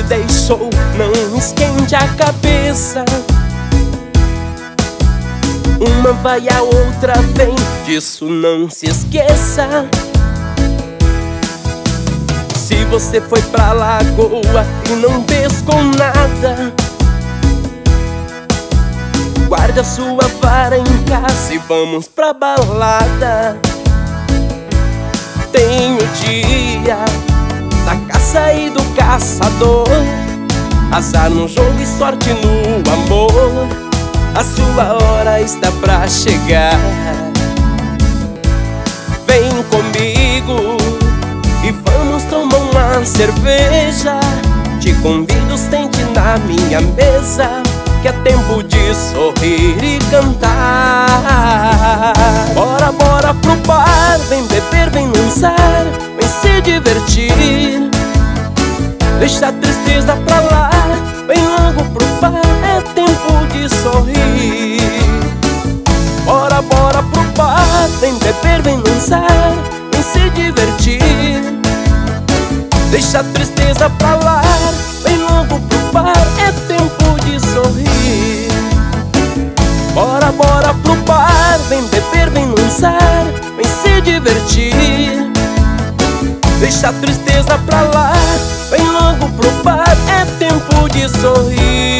te deixou, não esquente a cabeça. Uma vai, a outra vem, disso não se esqueça. Se você foi pra lagoa e não pescou nada, guarde a sua vara em casa e vamos pra balada. Tem o dia da caça e do caçador, azar no jogo e sorte no amor. A sua hora está pra chegar. Vem comigo e vamos tomar uma cerveja. Te convido, sente na minha mesa, que é tempo de sorrir e cantar. Bora, bora pro bar, vem beber, vem dançar, vem se divertir. Deixa a tristeza pra lá, vem logo pro bar, é tempo de sorrir. Bora, bora pro bar, vem beber, vem dançar, vem se divertir. Deixa a tristeza pra lá, vem logo pro bar, é tempo de sorrir. Bora, bora pro bar, vem beber, vem dançar, vem se divertir. Deixa a tristeza pra lá, vem logo pro bar, é tempo de sorrir.